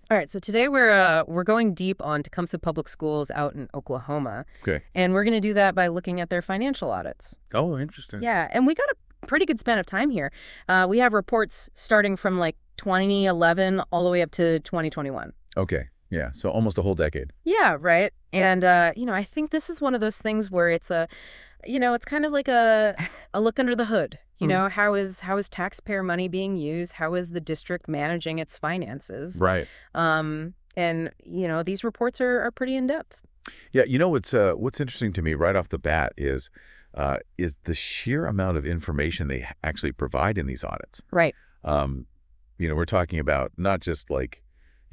All right, so today we're going deep on Tecumseh Public Schools out in Oklahoma, Okay. and we're going to do that by looking at their financial audits. Oh, interesting. Yeah, and we got a pretty good span of time here. We have reports starting from like 2011 all the way up to 2021. Okay. Yeah. So almost a whole decade. Yeah, right. And I think this is one of those things where it's kind of like a look under the hood. How is taxpayer money being used? How is the district managing its finances? Right. And these reports are pretty in depth. Yeah. You know what's interesting to me right off the bat is the sheer amount of information they actually provide in these audits. Right. We're talking about not just like,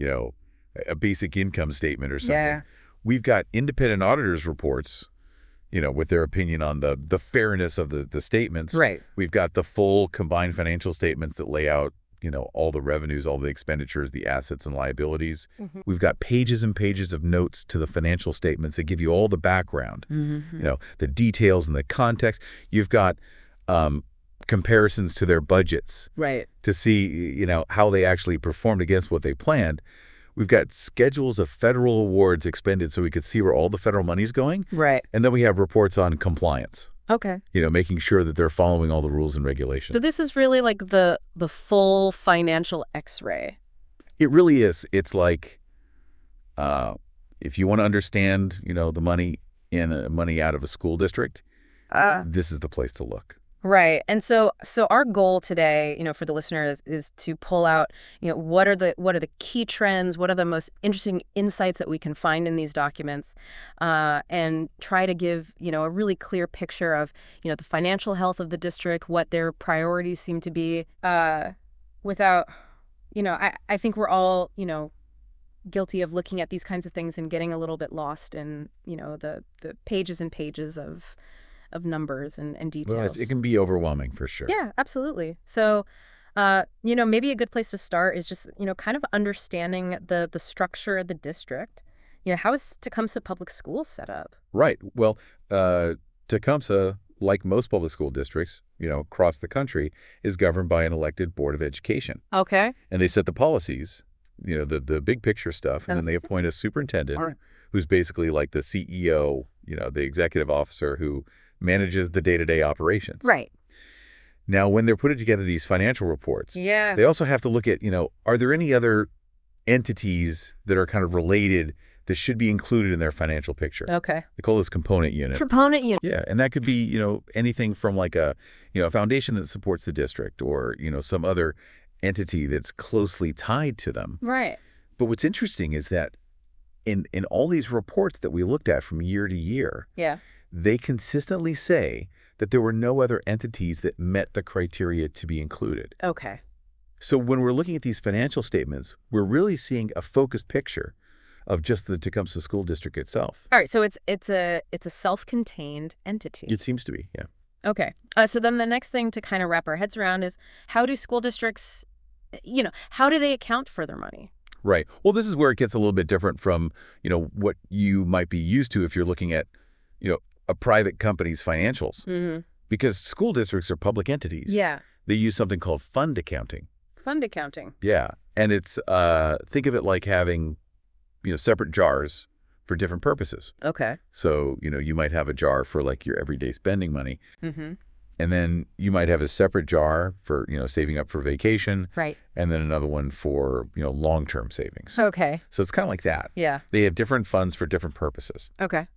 a basic income statement or something. Yeah. We've got independent auditors' reports, with their opinion on the fairness of the statements. Right. We've got the full combined financial statements that lay out, all the revenues, all the expenditures, the assets and liabilities. Mm-hmm. We've got pages and pages of notes to the financial statements that give you all the background, Mm-hmm. the details and the context. You've got comparisons to their budgets Right. to see, how they actually performed against what they planned. We've got schedules of federal awards expended so we could see where all the federal money's going. Right. And then we have reports on compliance, Okay. making sure that they're following all the rules and regulations. So this is really like the full financial X-ray. It really is. It's like if you want to understand, the money money out of a school district, this is the place to look. Right. And so our goal today, for the listeners is to pull out, what are the key trends, what are the most interesting insights that we can find in these documents, and try to give, a really clear picture of, the financial health of the district, what their priorities seem to be, without, I think we're all, guilty of looking at these kinds of things and getting a little bit lost in, the pages and pages of numbers and details. Well, it can be overwhelming for sure. Yeah, absolutely. So, maybe a good place to start is just, kind of understanding the structure of the district. How is Tecumseh Public Schools set up? Right. Well, Tecumseh, like most public school districts, across the country, is governed by an elected board of education. Okay. And they set the policies, the big picture stuff, and then they appoint a superintendent who's basically like the CEO, the executive officer who manages the day-to-day operations. Right. Now, when they're putting together these financial reports, Yeah. they also have to look at, are there any other entities that are kind of related that should be included in their financial picture? Okay. They call this component unit. Component unit. Yeah, and that could be, anything from like a foundation that supports the district or, some other entity that's closely tied to them. Right. But what's interesting is that in all these reports that we looked at from year to year, Yeah. they consistently say that there were no other entities that met the criteria to be included. Okay. So when we're looking at these financial statements, we're really seeing a focused picture of just the Tecumseh School District itself. All right. So it's a self-contained entity. It seems to be, yeah. Okay. So then the next thing to kind of wrap our heads around is how do school districts, how do they account for their money? Right. Well, this is where it gets a little bit different from, what you might be used to if you're looking at, a private company's financials. Mm-hmm. Because school districts are public entities. Yeah. They use something called fund accounting. Fund accounting. Yeah. And it's, think of it like having, separate jars for different purposes. Okay. So, you might have a jar for like your everyday spending money. Mm-hmm. And then you might have a separate jar for, saving up for vacation. Right. And then another one for, long-term savings. Okay. So it's kind of like that. Yeah. They have different funds for different purposes. Okay.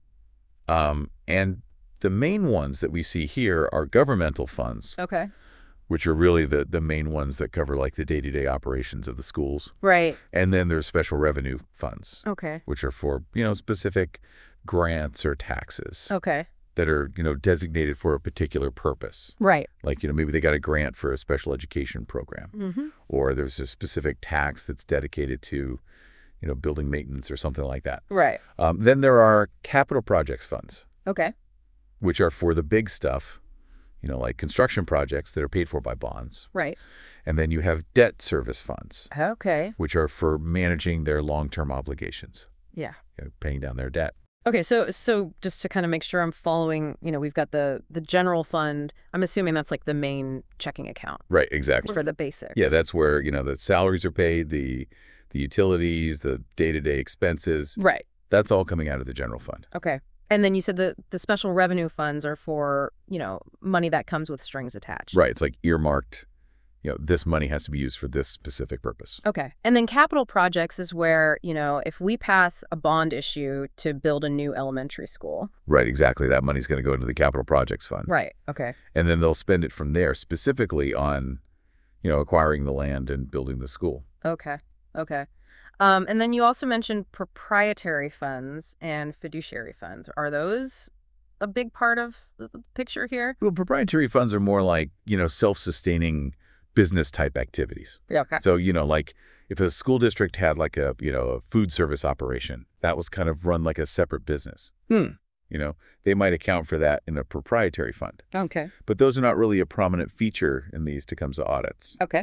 And the main ones that we see here are governmental funds, Okay. which are really the main ones that cover like the day-to-day operations of the schools. Right. And then there's special revenue funds, Okay. which are for, specific grants or taxes Okay. that are, designated for a particular purpose. Right. Like, maybe they got a grant for a special education program, Mm-hmm. or there's a specific tax that's dedicated to, building maintenance or something like that. Right. Then there are capital projects funds, Okay. which are for the big stuff, like construction projects that are paid for by bonds. Right. And then you have debt service funds, Okay. which are for managing their long-term obligations, Yeah. paying down their debt. Okay. So just to kind of make sure I'm following, we've got the general fund. I'm assuming that's like the main checking account Right, exactly. for the basics. Yeah, that's where, the salaries are paid, the the utilities, the day-to-day expenses. Right. That's all coming out of the general fund. Okay. And then you said the special revenue funds are for, money that comes with strings attached. Right. It's like earmarked, this money has to be used for this specific purpose. Okay. And then capital projects is where, if we pass a bond issue to build a new elementary school. Right, exactly. That money's going to go into the capital projects fund. Right. Okay. And then they'll spend it from there specifically on, acquiring the land and building the school. Okay. Okay. And then you also mentioned proprietary funds and fiduciary funds. Are those a big part of the picture here? Well, proprietary funds are more like, self-sustaining business type activities. Yeah, okay. So, like if a school district had like a food service operation, that was kind of run like a separate business. They might account for that in a proprietary fund. Okay. But those are not really a prominent feature in these Tecumseh audits. Okay.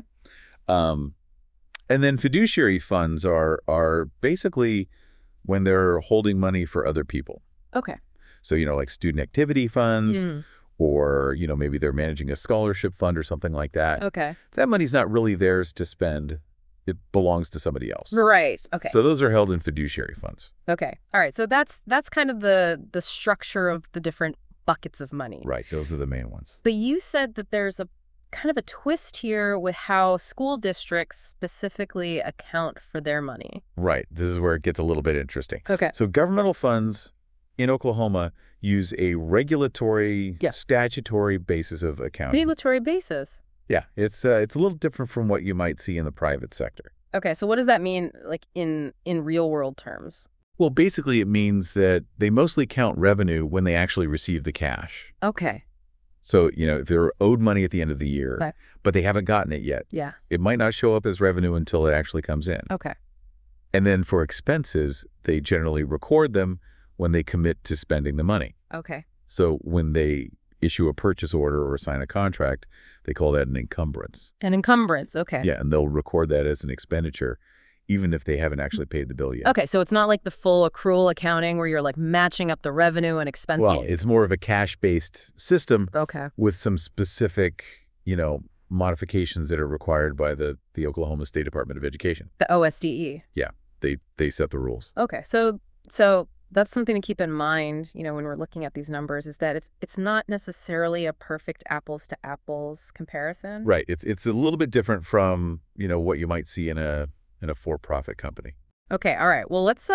And then fiduciary funds are basically when they're holding money for other people. Okay. So, like student activity funds, or, maybe they're managing a scholarship fund or something like that. Okay. That money's not really theirs to spend. It belongs to somebody else. Right. Okay. So those are held in fiduciary funds. Okay. All right. So that's kind of the structure of the different buckets of money. Right. Those are the main ones. But you said that there's a kind of a twist here with how school districts specifically account for their money. Right. This is where it gets a little bit interesting. Okay. So governmental funds in Oklahoma use a regulatory, statutory basis of accounting. Regulatory basis? Yeah. It's a little different from what you might see in the private sector. Okay. So what does that mean, like in real world terms? Well, basically it means that they mostly count revenue when they actually receive the cash. Okay. So, if they're owed money at the end of the year, but they haven't gotten it yet, it might not show up as revenue until it actually comes in. Okay. And then for expenses, they generally record them when they commit to spending the money. Okay. So when they issue a purchase order or sign a contract, they call that an encumbrance. An encumbrance, okay. Yeah, and they'll record that as an expenditure, even if they haven't actually paid the bill yet. Okay, so it's not like the full accrual accounting where you're like matching up the revenue and expenses. Well, it's more of a cash-based system with some specific, modifications that are required by the Oklahoma State Department of Education. The OSDE. Yeah, they set the rules. Okay, so that's something to keep in mind, when we're looking at these numbers, is that it's not necessarily a perfect apples to apples comparison. Right. It's a little bit different from, what you might see in a for-profit company. Okay. All right. Well, let's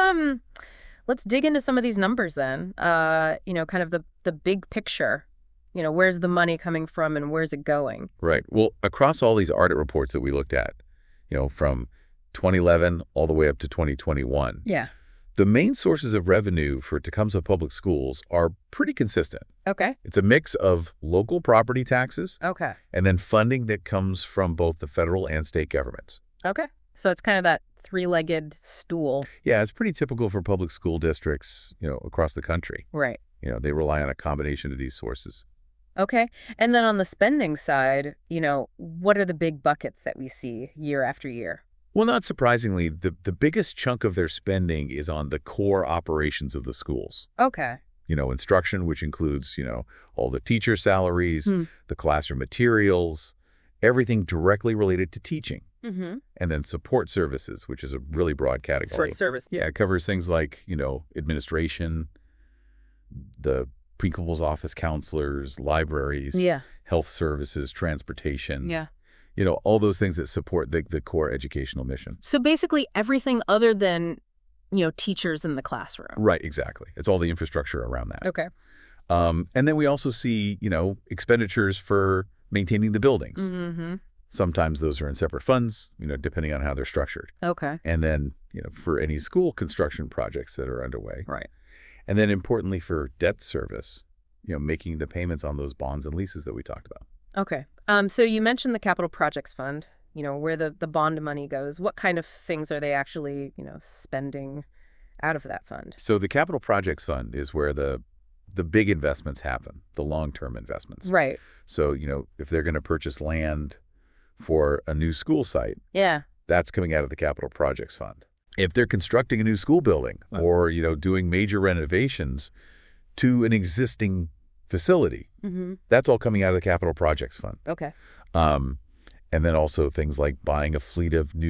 dig into some of these numbers then. Kind of the big picture. Where's the money coming from and where's it going? Right. Well, across all these audit reports that we looked at, from 2011 all the way up to 2021. Yeah. The main sources of revenue for Tecumseh Public Schools are pretty consistent. Okay. It's a mix of local property taxes. Okay. And then funding that comes from both the federal and state governments. Okay. So it's kind of that three-legged stool. Yeah, it's pretty typical for public school districts, across the country. Right. They rely on a combination of these sources. Okay. And then on the spending side, what are the big buckets that we see year after year? Well, not surprisingly, the biggest chunk of their spending is on the core operations of the schools. Okay. Instruction, which includes, all the teacher salaries, the classroom materials, everything directly related to teaching. Mm-hmm. And then support services, which is a really broad category. Support service. Yeah, it covers things like, administration, the principal's office counselors, libraries, health services, transportation. Yeah. All those things that support the core educational mission. So basically everything other than, teachers in the classroom. Right, exactly. It's all the infrastructure around that. Okay. And then we also see, expenditures for maintaining the buildings. Mm-hmm. Sometimes those are in separate funds, depending on how they're structured. Okay. And then, for any school construction projects that are underway. Right. And then importantly for debt service, making the payments on those bonds and leases that we talked about. Okay. So you mentioned the Capital Projects Fund, where the bond money goes. What kind of things are they actually, spending out of that fund? So the Capital Projects Fund is where the big investments happen, the long-term investments. Right. So, if they're going to purchase land for a new school site, that's coming out of the Capital Projects Fund. If they're constructing a new school building or, doing major renovations to an existing facility, that's all coming out of the Capital Projects Fund. Okay. And then also things like buying a fleet of new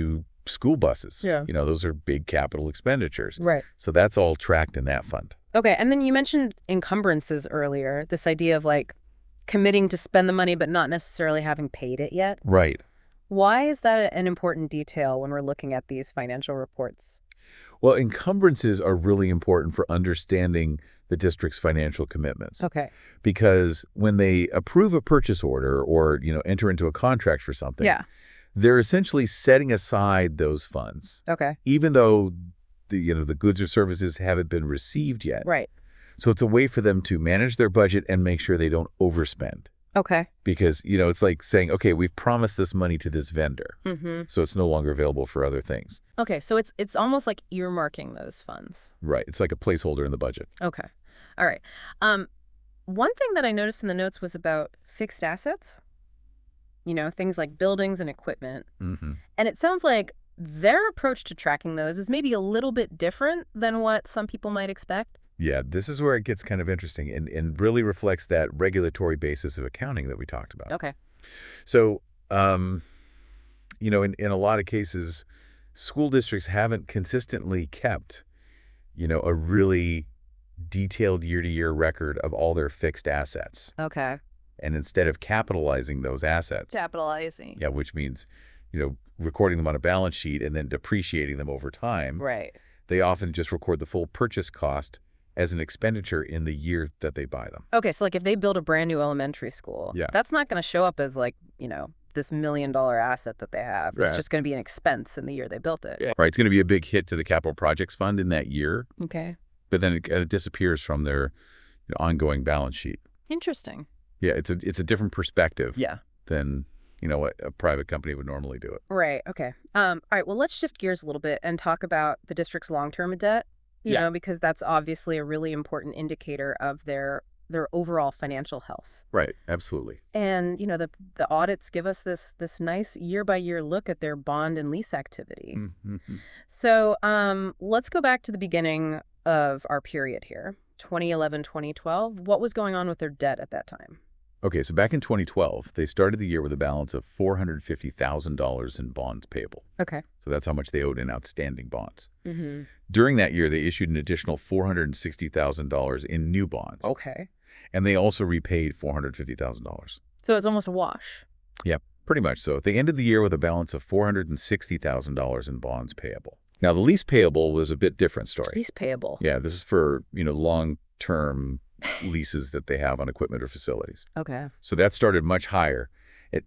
school buses. Yeah. Those are big capital expenditures. Right. So that's all tracked in that fund. Okay, and then you mentioned encumbrances earlier, this idea of like committing to spend the money but not necessarily having paid it yet. Right. Why is that an important detail when we're looking at these financial reports? Well, encumbrances are really important for understanding the district's financial commitments. Okay. Because when they approve a purchase order or, enter into a contract for something, Yeah. they're essentially setting aside those funds. Okay. Even though the goods or services haven't been received yet. Right. So it's a way for them to manage their budget and make sure they don't overspend. Okay. Because, it's like saying, okay, we've promised this money to this vendor, Mm-hmm. so it's no longer available for other things. Okay, so it's almost like earmarking those funds. Right. It's like a placeholder in the budget. Okay. All right. One thing that I noticed in the notes was about fixed assets, things like buildings and equipment. Mm-hmm. And it sounds like their approach to tracking those is maybe a little bit different than what some people might expect. Yeah, this is where it gets kind of interesting and really reflects that regulatory basis of accounting that we talked about. Okay. So, in a lot of cases, school districts haven't consistently kept, a really detailed year-to-year record of all their fixed assets. Okay. And instead of capitalizing those assets. Capitalizing. Yeah, which means, recording them on a balance sheet and then depreciating them over time. Right. They often just record the full purchase cost as an expenditure in the year that they buy them. Okay, so like if they build a brand new elementary school, that's not going to show up as like, this $1 million asset that they have. It's just going to be an expense in the year they built it. Yeah. Right, it's going to be a big hit to the capital projects fund in that year. Okay. But then it disappears from their ongoing balance sheet. Interesting. Yeah, it's a different perspective. Yeah. Than what a private company would normally do it. Right. Okay. All right. Well, let's shift gears a little bit and talk about the district's long-term debt. You know, because that's obviously a really important indicator of their overall financial health. Right. Absolutely. And the audits give us this nice year-by-year look at their bond and lease activity. Mm-hmm. So let's go back to the beginning of our period here, 2011, 2012. What was going on with their debt at that time? Okay, so back in 2012, they started the year with a balance of $450,000 in bonds payable. Okay. So that's how much they owed in outstanding bonds. Mm-hmm. During that year, they issued an additional $460,000 in new bonds. Okay. And they also repaid $450,000. So it's almost a wash. Yeah, pretty much so. They ended the year with a balance of $460,000 in bonds payable. Now, the lease payable was a bit different story. Lease payable. Yeah, this is for, long-term leases that they have on equipment or facilities. Okay. So that started much higher at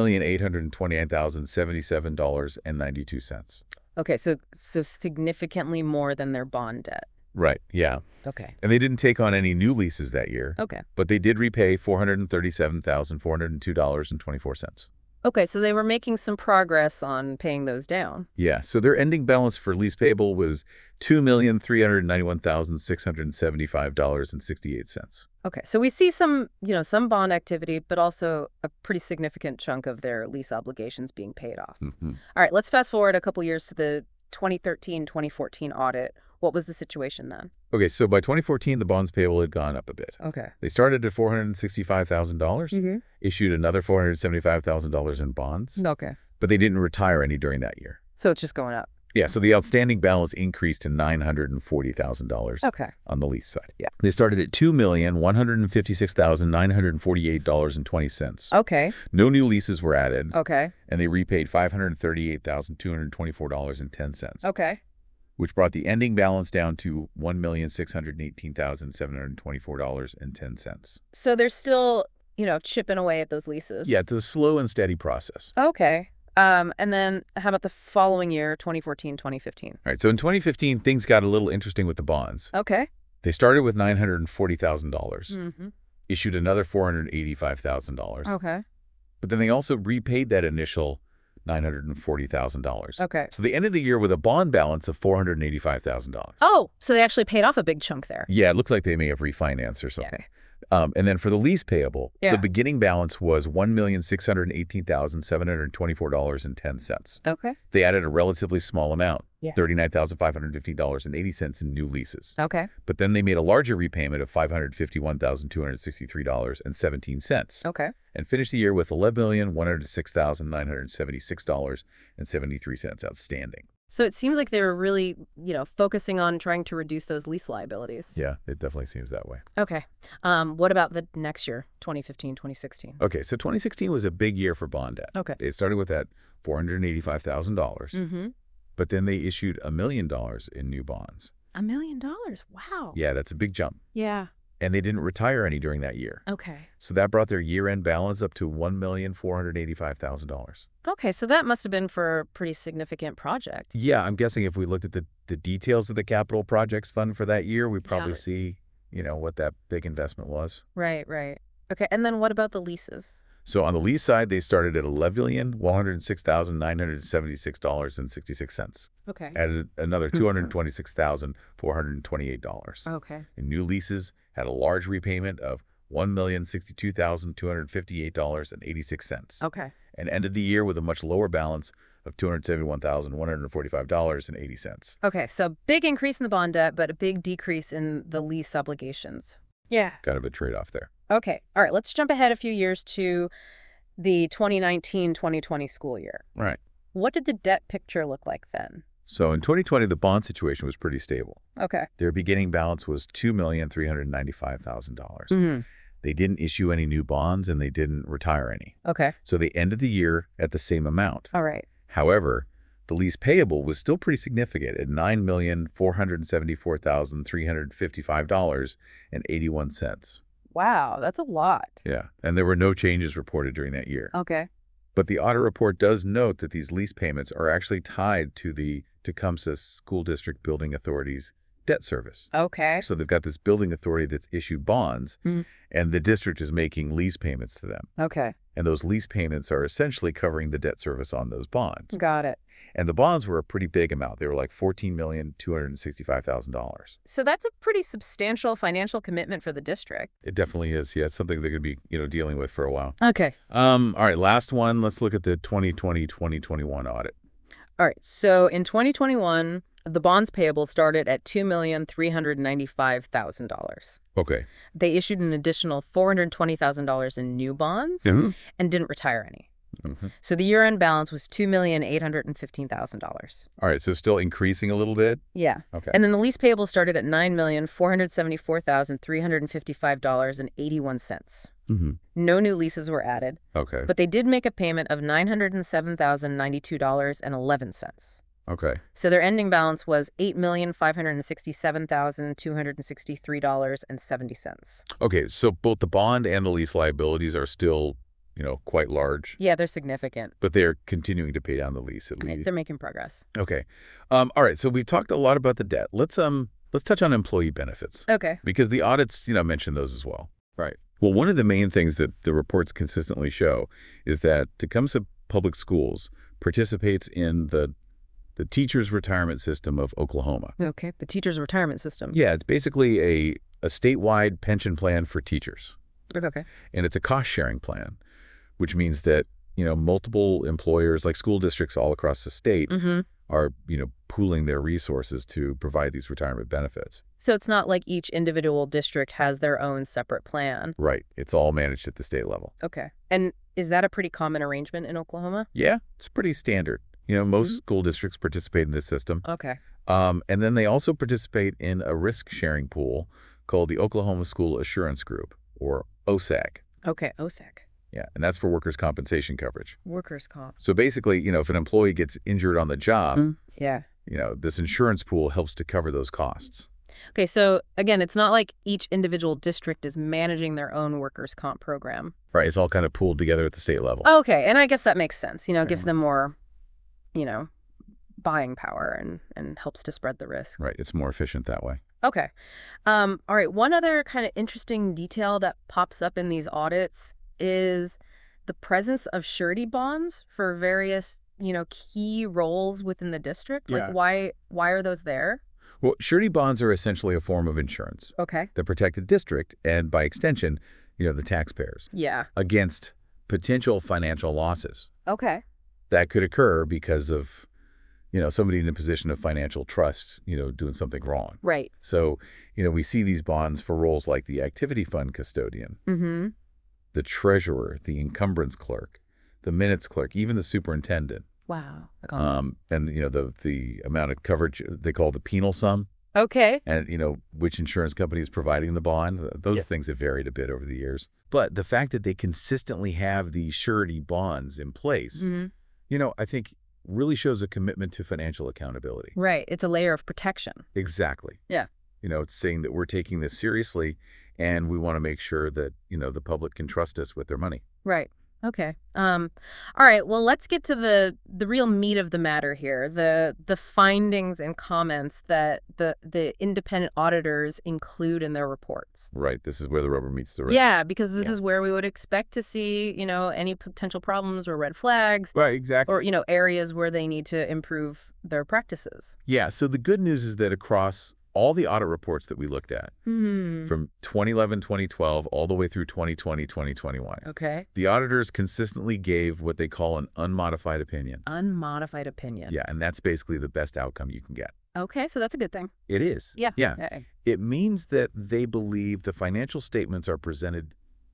$2,829,077.92. Okay, so significantly more than their bond debt. Right, yeah. Okay. And they didn't take on any new leases that year. Okay. But they did repay $437,402.24. Okay, so they were making some progress on paying those down. Yeah, so their ending balance for lease payable was $2,391,675.68. Okay, so we see some bond activity, but also a pretty significant chunk of their lease obligations being paid off. Mm-hmm. All right, let's fast forward a couple years to the 2013-2014 audit. What was the situation then? Okay, so by 2014, the bonds payable had gone up a bit. Okay. They started at $465,000, issued another $475,000 in bonds. Okay. But they didn't retire any during that year. So it's just going up. Yeah, so the outstanding balance increased to $940,000 on the lease side. Yeah. They started at $2,156,948.20. Okay. No new leases were added. Okay. And they repaid $538,224.10. Okay. Which brought the ending balance down to $1,618,724.10. So they're still, chipping away at those leases. Yeah, it's a slow and steady process. Okay. And then how about the following year, 2014, 2015? All right, so in 2015, things got a little interesting with the bonds. Okay. They started with $940,000, Mm-hmm. issued another $485,000. Okay. But then they also repaid that initial $940,000. Okay. So they ended the year with a bond balance of $485,000. Oh, so they actually paid off a big chunk there. Yeah, it looked like they may have refinanced or something. And then for the lease payable, the beginning balance was $1,618,724.10. Okay. They added a relatively small amount, $39,515.80 in new leases. Okay. But then they made a larger repayment of $551,263.17. Okay. And finished the year with $11,106,976.73 outstanding. So it seems like they were really, focusing on trying to reduce those lease liabilities. Yeah, it definitely seems that way. Okay. What about the next year, 2015, 2016? Okay, so 2016 was a big year for bond debt. Okay. They started with that $485,000, Mm-hmm. but then they issued $1 million in new bonds. $1 million? Wow. Yeah, that's a big jump. Yeah. And they didn't retire any during that year. Okay. So that brought their year-end balance up to $1,485,000. Okay, so that must have been for a pretty significant project. Yeah, I'm guessing if we looked at the details of the capital projects fund for that year, we probably see, what that big investment was. Right, right. Okay, and then what about the leases? So on the lease side, they started at $11,106,976.66. Okay. Added another $226,428. Okay. And new leases had a large repayment of $1,062,258.86. Okay. And ended the year with a much lower balance of $271,145.80. Okay, so big increase in the bond debt, but a big decrease in the lease obligations. Yeah. Kind of a trade-off there. Okay. All right, let's jump ahead a few years to the 2019-2020 school year. Right. What did the debt picture look like then? So in 2020, the bond situation was pretty stable. Okay. Their beginning balance was $2,395,000. Mm-hmm. They didn't issue any new bonds, and they didn't retire any. Okay. So they ended the year at the same amount. All right. However, the lease payable was still pretty significant at $9,474,355.81. Wow, that's a lot. Yeah, and there were no changes reported during that year. Okay. But the audit report does note that these lease payments are actually tied to the Tecumseh School District Building Authority's debt service. Okay. So they've got this building authority that's issued bonds, and the district is making lease payments to them. Okay. And those lease payments are essentially covering the debt service on those bonds. Got it. And the bonds were a pretty big amount. They were like $14,265,000. So that's a pretty substantial financial commitment for the district. It definitely is. Yeah, it's something they're going to be, dealing with for a while. Okay. All right, last one. Let's look at the 2020-2021 audit. All right. So in 2021, the bonds payable started at $2,395,000. Okay. They issued an additional $420,000 in new bonds and didn't retire any. So the year-end balance was $2,815,000. All right, so still increasing a little bit? Yeah. Okay. And then the lease payable started at $9,474,355.81. No new leases were added. Okay. But they did make a payment of $907,092.11. Okay. So their ending balance was $8,567,263.70. Okay, so both the bond and the lease liabilities are still, quite large. Yeah, they're significant. But they're continuing to pay down the lease at least. They're making progress. Okay. All right, so we've talked a lot about the debt. Let's touch on employee benefits. Okay. Because the audits, mention those as well. Right. Well, one of the main things that the reports consistently show is that Tecumseh Public Schools participates in the teachers' retirement system of Oklahoma. Okay, the teachers' retirement system. Yeah, it's basically a statewide pension plan for teachers. Okay. And it's a cost-sharing plan, which means that, multiple employers, like school districts all across the state, are, pooling their resources to provide these retirement benefits. So it's not like each individual district has their own separate plan. Right. It's all managed at the state level. Okay. And is that a pretty common arrangement in Oklahoma? Yeah, it's pretty standard. Most school districts participate in this system. Okay. And then they also participate in a risk-sharing pool called the Oklahoma School Assurance Group, or OSAG. Okay, OSAG. Yeah, and that's for workers' compensation coverage. Workers' comp. So basically, if an employee gets injured on the job, this insurance pool helps to cover those costs. Okay, so again, it's not like each individual district is managing their own workers' comp program. Right, it's all kind of pooled together at the state level. Okay, and I guess that makes sense. It gives them more, buying power and helps to spread the risk. Right, it's more efficient that way. Okay. All right, one other kind of interesting detail that pops up in these audits is the presence of surety bonds for various, key roles within the district. Yeah. Like, why are those there? Well, surety bonds are essentially a form of insurance. Okay. That protect the district and, by extension, the taxpayers. Yeah. Against potential financial losses. Okay. That could occur because of, somebody in a position of financial trust, doing something wrong. Right. So, we see these bonds for roles like the activity fund custodian, the treasurer, the encumbrance clerk, the minutes clerk, even the superintendent. Wow. And, the amount of coverage they call the penal sum. Okay. And, which insurance company is providing the bond. Those things have varied a bit over the years. But the fact that they consistently have these surety bonds in place, I think really shows a commitment to financial accountability. Right. It's a layer of protection. Exactly. Yeah. It's saying that we're taking this seriously and we want to make sure that, the public can trust us with their money. Right. Okay. All right. Well, let's get to the real meat of the matter here. The findings and comments that the independent auditors include in their reports. Right. This is where the rubber meets the road. Yeah, because this is where we would expect to see, any potential problems or red flags. Right. Exactly. Or, areas where they need to improve their practices. Yeah. So the good news is that across all the audit reports that we looked at from 2011, 2012, all the way through 2020, 2021. Okay. The auditors consistently gave what they call an unmodified opinion. Unmodified opinion. Yeah, and that's basically the best outcome you can get. Okay, so that's a good thing. It is. Yeah. Yeah. Okay. It means that they believe the financial statements are presented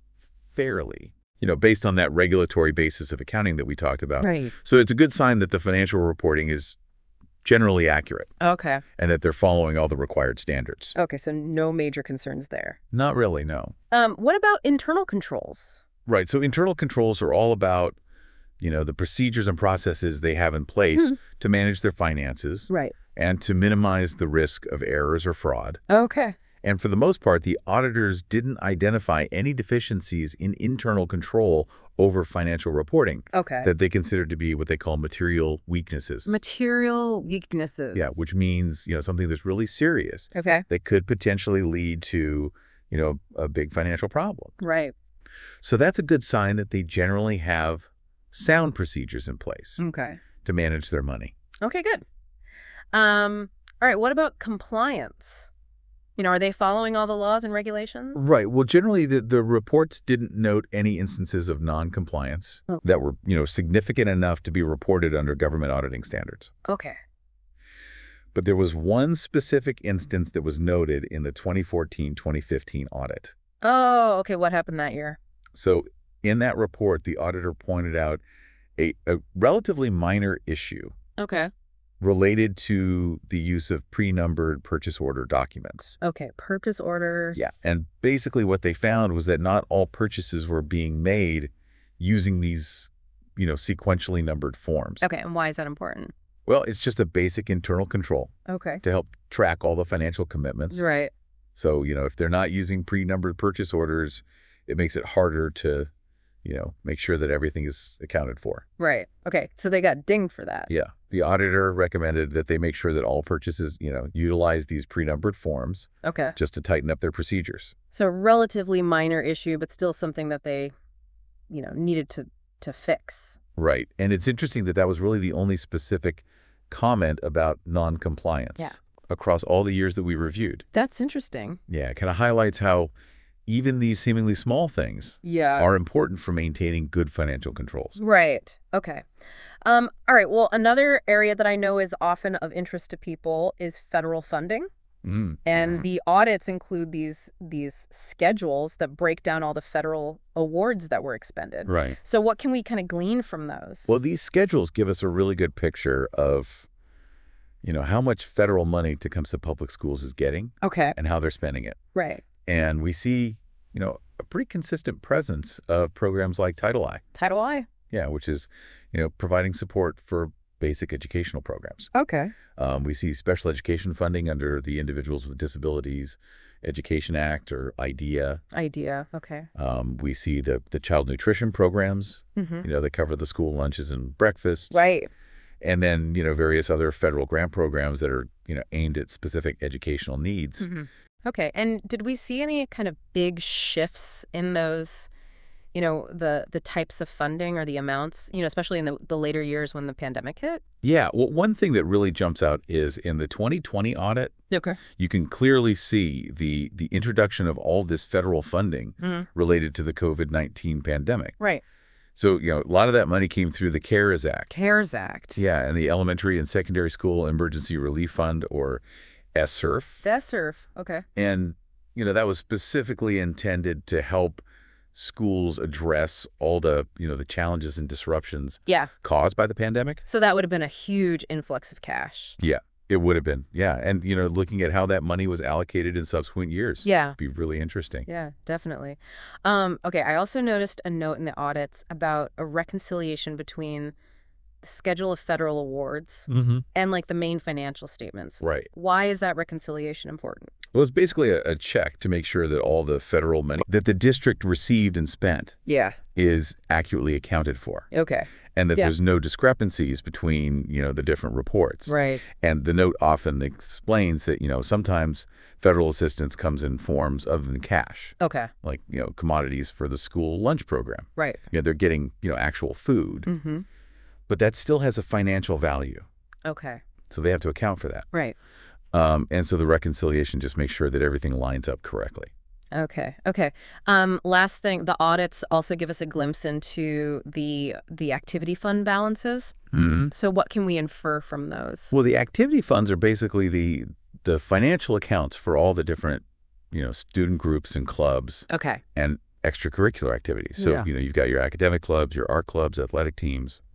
fairly, based on that regulatory basis of accounting that we talked about. Right. So it's a good sign that the financial reporting is generally accurate. Okay. And that they're following all the required standards. Okay, so no major concerns there. Not really, no. What about internal controls? Right. So internal controls are all about, the procedures and processes they have in place to manage their finances. Right. And to minimize the risk of errors or fraud. Okay. And for the most part, the auditors didn't identify any deficiencies in internal control over financial reporting that they considered to be what they call material weaknesses. Material weaknesses. Yeah, which means, something that's really serious. Okay. That could potentially lead to, a big financial problem. Right. So that's a good sign that they generally have sound procedures in place to manage their money. Okay, good. All right, what about compliance? Are they following all the laws and regulations? Right. Well, generally, the reports didn't note any instances of non-compliance that were, significant enough to be reported under government auditing standards. Okay. But there was one specific instance that was noted in the 2014-2015 audit. Oh, okay. What happened that year? So in that report, the auditor pointed out a relatively minor issue. Okay. Related to the use of pre-numbered purchase order documents. Okay, purchase orders. Yeah, and basically what they found was that not all purchases were being made using these, sequentially numbered forms. Okay, and why is that important? Well, it's just a basic internal control. Okay. To help track all the financial commitments. Right. So, if they're not using pre-numbered purchase orders, it makes it harder to make sure that everything is accounted for. Right. Okay. So they got dinged for that. Yeah. The auditor recommended that they make sure that all purchases, utilize these pre-numbered forms. Okay. Just to tighten up their procedures. So relatively minor issue, but still something that they, needed to fix. Right. And it's interesting that that was really the only specific comment about non-compliance across all the years that we reviewed. That's interesting. Yeah. It kind of highlights how even these seemingly small things are important for maintaining good financial controls. Right. Okay. All right. Well, another area that I know is often of interest to people is federal funding. And the audits include these schedules that break down all the federal awards that were expended. Right. So what can we kind of glean from those? Well, these schedules give us a really good picture of, how much federal money Tecumseh Public Schools is getting. Okay. And how they're spending it. Right. And we see, a pretty consistent presence of programs like Title I. Title I? Yeah, which is, providing support for basic educational programs. Okay. We see special education funding under the Individuals with Disabilities Education Act, or IDEA. IDEA, okay. We see the child nutrition programs, that cover the school lunches and breakfasts. Right. And then, various other federal grant programs that are, aimed at specific educational needs. Okay. And did we see any kind of big shifts in those, the types of funding or the amounts, especially in the later years when the pandemic hit? Yeah, well, one thing that really jumps out is in the 2020 audit, Okay. you can clearly see the introduction of all this federal funding related to the COVID-19 pandemic. Right. So, a lot of that money came through the CARES Act. CARES Act. Yeah, and the Elementary and Secondary School Emergency Relief Fund, or ESSERF. ESSERF, okay. And, that was specifically intended to help schools address all the challenges and disruptions caused by the pandemic. So that would have been a huge influx of cash. Yeah, it would have been. Yeah, and, looking at how that money was allocated in subsequent years. Yeah. Be really interesting. Yeah, definitely. Okay, I also noticed a note in the audits about a reconciliation between the schedule of federal awards and the main financial statements. Right. Why is that reconciliation important? Well, it's basically a check to make sure that all the federal money that the district received and spent is accurately accounted for. Okay. And that there's no discrepancies between, the different reports. Right. And the note often explains that, sometimes federal assistance comes in forms other than cash. Okay. Like, commodities for the school lunch program. Right. They're getting, actual food. Mm-hmm. But that still has a financial value. Okay. So they have to account for that. Right. And so the reconciliation just makes sure that everything lines up correctly. Okay. Okay. Last thing, the audits also give us a glimpse into the activity fund balances. So what can we infer from those? Well, the activity funds are basically the financial accounts for all the different, student groups and clubs. Okay. And extracurricular activities. So, you've got your academic clubs, your art clubs, athletic teams.